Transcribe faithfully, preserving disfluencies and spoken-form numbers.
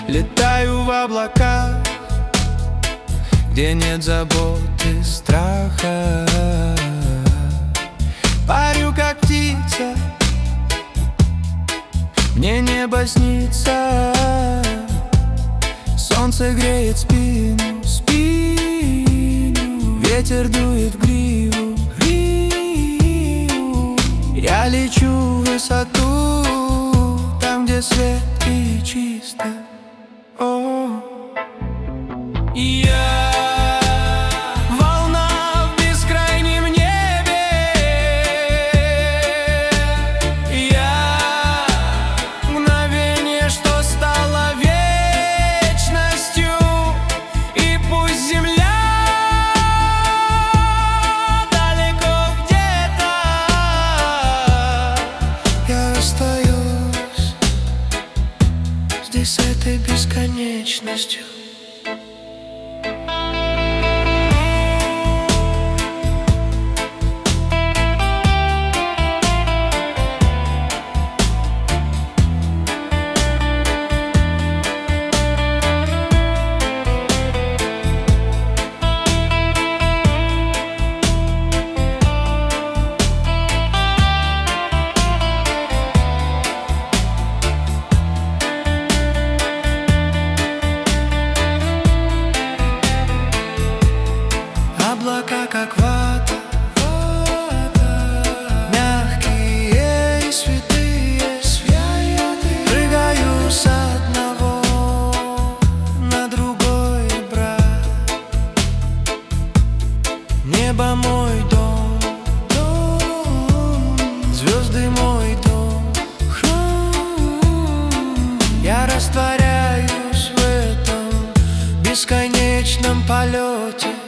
Летаю в облаках, где нет забот и страха. Парю как птица, мне небо снится. Солнце греет спину, спину. Ветер дует в гриву, гриву. Я лечу в высоту, там, где свет и чисто. О, я волна в бескрайнем небе. Я мгновение, что стало вечностью. И пусть земля далеко где-то, я остаюсь здесь с этой бесконечностью. Облака как вата, вата, мягкие и святые, святые. Прыгаю с одного на другой брат. Небо мой дом, дом. Звезды мой дом, храм. Я растворяюсь в этом бесконечном полете.